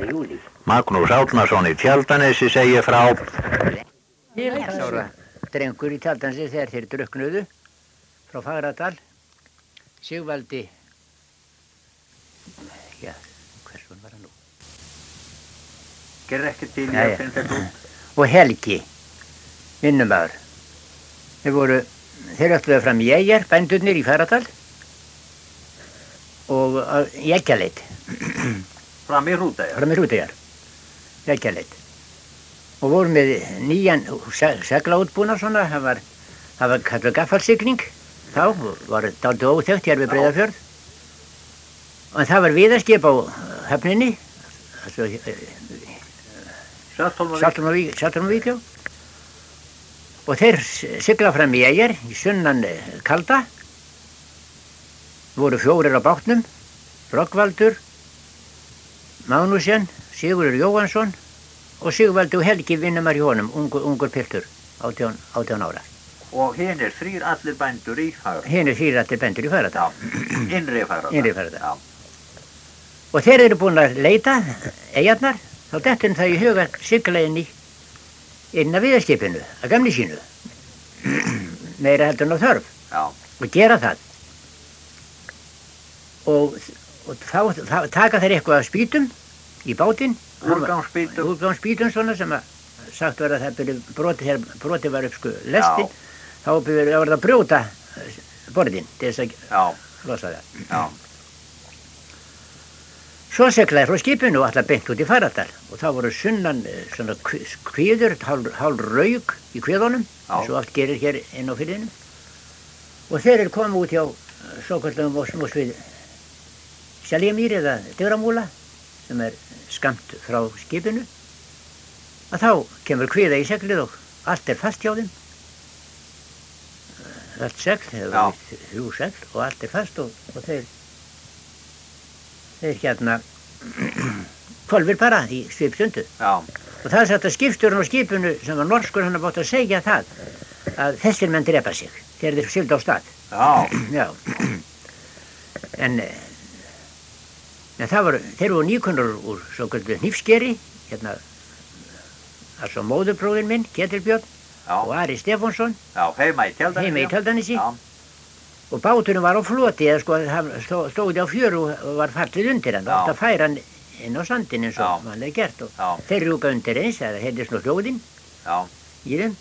júlí. Magnús Árnason í Tjaldanesi segir frá. 6 ára drengur í Tjaldanesi þegar þeir drukknuðu frá Fagradal. Sigvaldi, já, hversun var hann nú? Gerði ekki til ég finn þetta út. Og Helgi, vinnumæður. Þeir ötluðu fram í Eyjar, bændurnir í Fagradal og í Eggjaleid. Fram í Hrúteyjar? Fram í Hrúteyjar, í Eggjaleid. Og voru með nýjan seglaútbúnað svona, það var kallað gaffalsigling. Þá var dálítið óþekkt hér við Breiðafjörð. Og það var viðarskip á höfninni, Saltholmavík, já. Og þeir sigla fram í Eyjar, í sunnan kalda. Voru 4 á bátnum, Rögnvaldur, Magnússon, Sigurður Jóhannsson og Sigvaldi og Helgi vinnumar í honum, ungur piltur, 18 ára. Og hinir 3 allir bændur í Fagradal? Hinir 3 allir bændur í Fagradal. Innri Fagradal? Innri Fagradal. Og þeir eru búin að leita, eyjarnar, þá dettur það í huga sigla inn að viðarskipinu, að gamni sínu. Meira heldur en á þörf. Já. Og gera það. Og þá taka þeir eitthvað af spýtum í bátinn. Úrgangsspýtum? Úrgangsspýtum svona sem að sagt var að það byrju brotið var upp lestin. Þá var það að brjóta borðin til þess að losa það. Já. Svo seglaði frá skipinu og alltaf beint út í Fagradal og þá voru sunnan svona kvíður, hálf rauk í kvíðunum, eins og allt gerir hér inn á firðinum. Og þeir eru komið út hjá svokallum Mosvíð Seljamýr eða Digramúla sem er skammt frá skipinu. Að þá kemur kvíða í seglið og allt er fast hjá þeim. Allt segl, það var 3 segl og allt er fast og þeir hérna hvolfir bara í svipstundu. Já. Og það er sagt að skipstjórinn á skipinu sem var norskur hann bátt að segja það að þessir menn drepa sig þegar þeir sigldu á stað. Já. En þeir voru nýkunnur úr svoköldu hnífskeri, hérna, altså móðurbróðir minn, Ketilbjörn, og Ari Stefánsson. Já, heima í Tjaldanesi. Og báturinn var á floti, eða sko, hann stóði á fjöru og var fallið undir hann, og átt að færa hann inn á sandinn eins og mannlega gert. Og þeir rjúka undir eins, það heyrðist nú hljóðinn í þeim.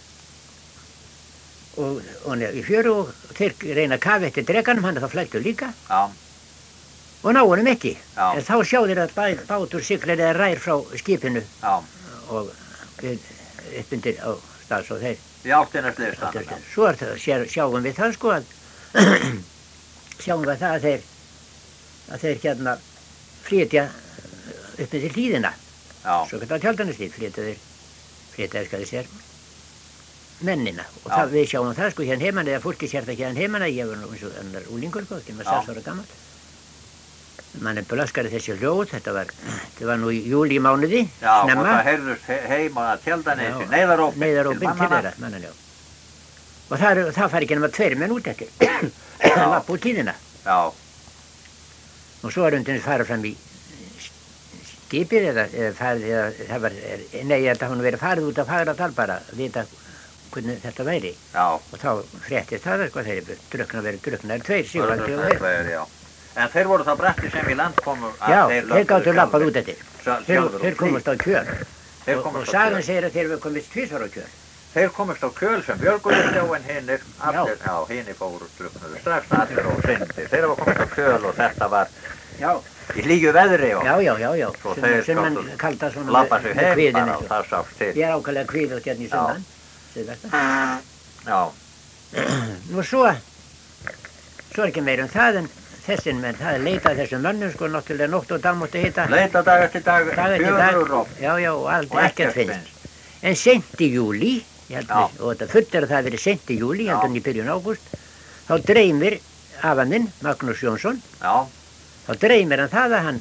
Og í fjöru og þeir reyna að kafa eftir drekanum, hann þá flættu líka. Og ná honum ekki. En þá sjá þeir að bátur siglir eða rær frá skipinu og upp undir á stað svo þeir. Í áttina Sliðstað. Svo sjáum við það sko að sjáum við það að þeir hérna flytja upp undir hlíðina. Svo kallar Tjaldaneshlíð flytja skal þið sér mennina. Og það, við sjáum það sko hérna heimann eða fólki sér það hérna heimann ég var nú eins og annar úlingur sko, ekki með 6 ára gammal. Mann blöskari þessi hljóð, þetta var nú í júlímánuði, snemma. Og það heyrðust heima að Tjaldanesi, neyðarópin til mannan, já. Og það fari ekki nema 2 menn út eftir, lapp út tíðina. Já. Og svo undir farið fram í skipið, það var, nei, ég held að hún verið farið út af Fagradal bara, að vita hvernig þetta væri. Já. Og þá fréttist það, sko, þeir verið drukknaðir 2, Sigvaldi og þeir. En þeir voru það bretti sem í land komu að þeir gáttu lappað út eftir. Þeir komast á kjöl. Og sagan segir að þeir hefur komist 2 á kjöl. Þeir komast á kjöl sem björguðist en hinnir, hinnir fóru drukknuðu strax allir og syndi. Þeir hafa komist á kjöl og þetta var í hlýju veðri og já. Svo þeir gáttu lappa sig heim bara og það sást til. Ég er ákvæmlega kvíðast hérna í sunnan, Suðvestan. Já. Nú svo er ekki meira það en þessir menn, það leitað þessum mönnum sko, náttúrulega nótt og dag mátti hitta. Leita dag eftir dag, fjörur og... Já, og aldrei ekkert finnst. En seint í júlí, og þetta fullt það verið seint í júlí, heldur í byrjun ágúst, þá dreymir afanninn, Magnús Jónsson, þá dreymir hann það að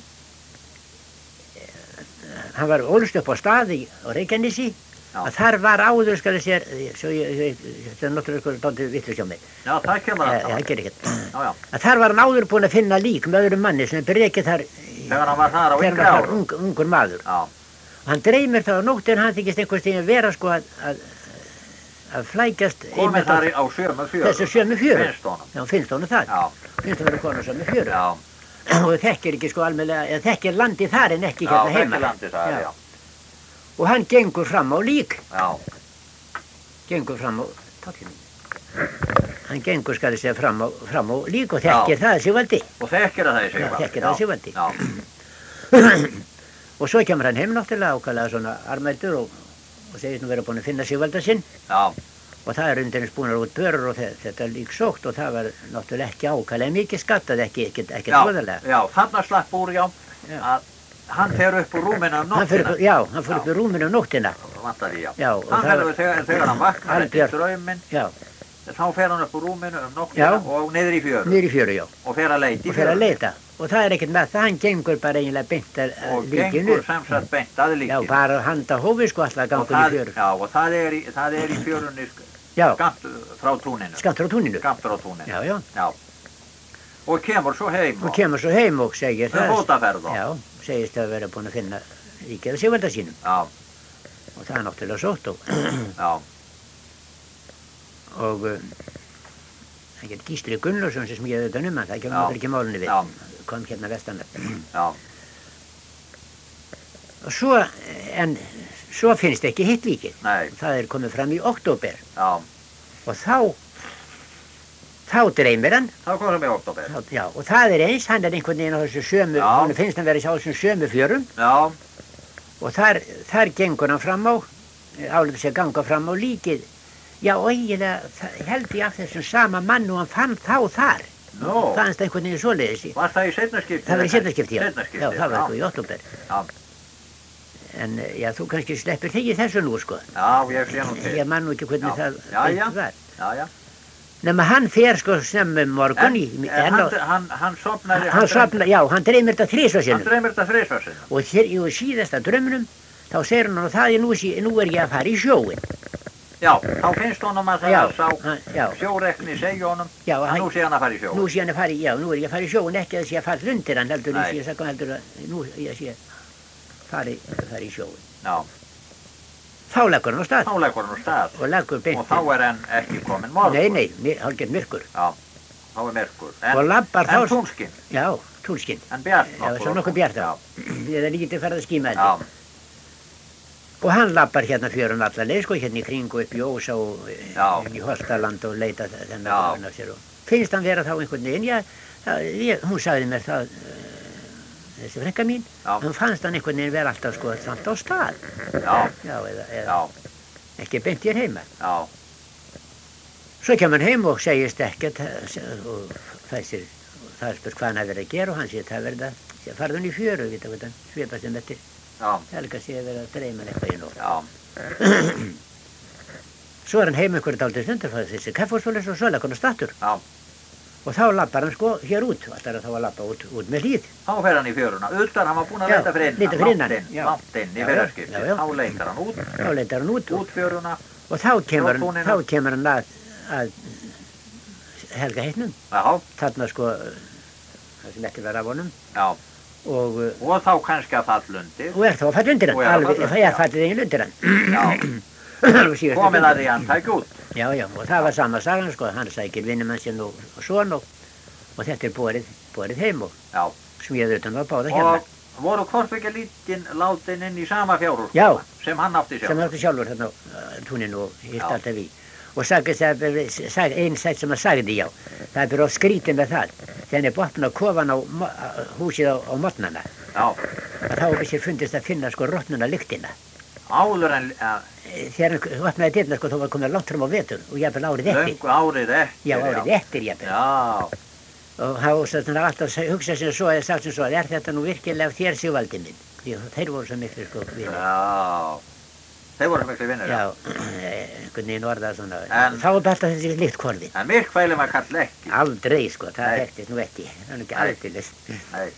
hann var ólst upp á staði á Reykjanesi, að þar var áður, skal ég sér, þetta er náttúrulega dálítið vitlaust hjá mig. Já, það kemur alltaf. Það gerir ekkert. Að þar var hann áður búinn að finna lík með öðrum manni sem brekið þar Þegar hann var þar á yngri árum. Ungur maður. Já. Og hann dreymir það á nóttin, hann þykist einhvers tíma vera sko að flækjast komið þar á sömu fjöru. Þessu sömu fjöru. Finnst honum. Já, finnst honum það. Já. Finnst hann vera konu á sömu fjöru. Já. Og þekkir ekki sko almennilega, þekkir landið þar en ekki hérna heima. Já, þekkir landið þar, já. Og hann gengur fram á lík. Já. Gengur fram á, hann gengur skal ég segja fram á lík og þekkir það Sigvaldi. Og þekkir það Sigvaldi. Já, þekkir það Sigvaldi. Já. Og svo kemur hann heim náttúrulega ákvæðlega svona armældur og segist nú vera búin að finna Sigvalda sinn. Já. Og það undirins búinar út börur og þetta lík sótt og það var náttúrulega ekki ákvæðlega mikið skattað, ekki svoðarlega. Já, þarna slapp úr, að hann fer upp úr rúminu nóttina. Hann fer upp úr rúminu nóttina. Vantar í, já. Já. Þegar hann vaknar eftir drauminn, þá fer hann upp úr rúminu nóttina og niður í fjöru. Niður í fjöru, já. Og fer að leita í fjöru. Og fer að leita. Og það ekkert með það, hann gengur bara eiginlega beint að líkinu. Og gengur sem sagt beint að líkinu. Já, bara handa hófi sko alltaf gangur í fjöru. Já, og það er í fjörunni skamt frá túninu. Skamt frá túninu. Skamt frá túninu. Já. Og kemur svo heim. Og kemur svo heim og segir það. Fótaferð þá. Já, segist að vera búin að finna líkið á Sigvalda sínum. Já. Og það er náttúrulega sótt og. Já. Og það getur Gísli Gunnlaugsson sem smíðaði þetta hann, það kemur ekki málunni við. Já. Kom hérna vestanlega. Já. Og svo finnst ekki hitt líkið. Nei. Það er komið fram í október. Já. Og þá dreymir hann. Þá komið fram í október. Já, og það er eins, hann er einhvern veginn á þessu sömu, hann finnst hann verið á þessum sömu fjörum. Já. Og þar gengur hann fram á, álítið sér ganga fram á líkið. Já, og eiginlega held ég af þessum sama mann og hann fann þá þar. Nú. Fannst einhvern veginn svoleiðis. Var það í seinna skipti? Það var í seinna skipti, já. Seinna skipti, já. Það var sko í október. Já. En já, þú kannski sleppir þig í þessu nú, sko. Já, ég sé nú til. Ég man nú ekki hvernig það var. Já. Nema hann fer sko sem morgun í... Hann sofnaði... hann dreymir þetta þrisvar sinnum. Hann dreymir þetta þrisvar sinnum. Og í síðasta drauminum, þá segir hann og það nú er ég að fara í sjóin. Já, þá finnst honum að það sá sjórekni segja honum að nú sé hann að fara í sjóin. Nú sé hann að fara í, nú er ég að fara í sjóin, ekki að sé að fara undir hann heldur nú ég sé fara í sjóin. Já. Þá leggur hann á stað. Og leggur beint. Og þá er hann ekki komin morgun. Nei, hálfgerð myrkur. Já, þá er myrkur. Og labbar þá... En túnskinn. Já, túnskinn. En bjart nokkuð. Já, svo nokkuð bjart. Já. Ég er lítið farið að skíma þetta. Já. Og hann labbar hérna fjörun allarleið, sko, hérna í kring og upp í Ósa og í Holtaland og leita þennan af sér. Finnst hann vera þá einhvern veginn, hún sagði mér það, þessi frænka mín, hún fannst hann einhvern veginn vera alltaf sko samt á stað. Já, eða ekki beint hér heima. Já. Svo kemur hann heim og segist ekkert og það spurt hvað hann hafi verið að gera og hann sé það verið að farða hann í fjöru, vita hvað hann svipast eftir. Helga sé að vera að dreyma eitthvað í nótt. Já. Svo er hann heim einhverju dálítið stundur fyrir þessi kaffhúsfólis og svo leggur hann stattur. Já. Og þá lappar hann sko hér út, alltaf þá að lappa út með hlýð. Þá fer hann í fjöruna, utan hann var búinn að leita fyrir innan, langt inn í fyrraskipti. Þá leitar hann út. Þá leitar hann út. Út fjöruna. Og þá kemur hann að Helga heitnum. Já. Þarna sko, það sem ekki var af honum. Já. Og þá kannski að falla undir. Og er þá að falla undir hann, alveg, það er fallið eigin undir hann. Já, komið að því hann tæk út. Já, og það var sama sagan, sko, hann sækir vinnumann sinn og son og þetta er borið heim og smíðað utan að báða hérna. Og voru hvortvekja lítinn látin inn í sama fjárhús sem hann átti sjálfur. Sem hann átti sjálfur þarna á túninu og hitt alltaf í. Og einn sætt sem hann sagði, það er bara skrítið með það. Þegar hann er botnað kofan á húsið á morgnana. Já. Þá er sér fundist að finna sko rottnuna lyktina. Áður en... Þegar hann opnaði dyrnar sko, þá var komið langt fram á vetur og jafnvel árið eftir. Löngu árið eftir. Já, árið eftir jafnvel. Já. Og hann alltaf hugsað sem svo, eða sagt sem svo, er þetta nú virkilega þér Sigvaldi minn? Því þeir voru svo miklu sko vinir. Já. Þeir voru miklu vinir. Já, einhvern veginn orðað svona. Þá var alltaf þessi lykt korfin. En myrkfælum að kalla ekki. Aldrei sko, það hektist nú ekki. Það er nú ekki aldeilis. Nei.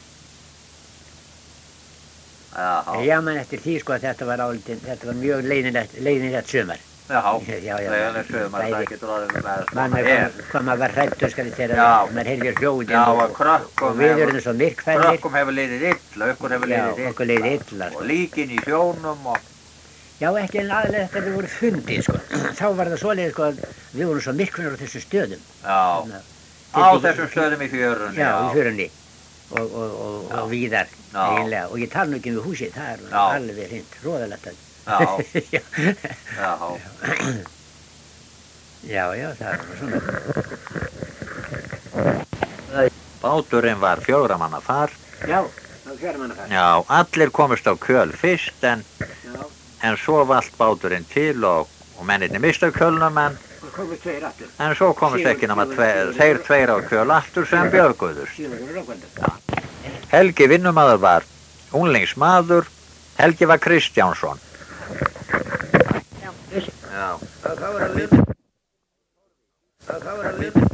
Já, menn eftir því sko að þetta var mjög leiðinlegt sumar. Já, Já, þegar sögumar það getur orðið með Man hvað maður var hrættur skal ég segja, maður heyrði hljóðin Já, og við erum svo myrkfællir. Krökkum hefur liðið illa, okkur hefur liðið illa. Já, okkur liðið illa. Og líkin í sjónum og... Já, ekki en aðlega þetta við voru fundið, sko. Þá var það svoleiðis, sko, að við vorum svo myrkfællir á þessum stöðum. Já, á þessum stöðum í fjörunni. Já, í fjörunni og víðar, eiginlega. Og ég tala nú ekki um húsið, það er alveg hreint, hróðalegt. Já, það var svona. Báturinn var 4 manna far. Já, það var 4 manna far. Já, allir komust á köl fyrst en svo valt báturinn til og mennirni mistu kölnum en svo komust ekki nema þeir 2 á köl aftur sem björguðust. Helgi vinnumaður var unglingsmaður, Helgi var Kristjánsson. Já. Það var að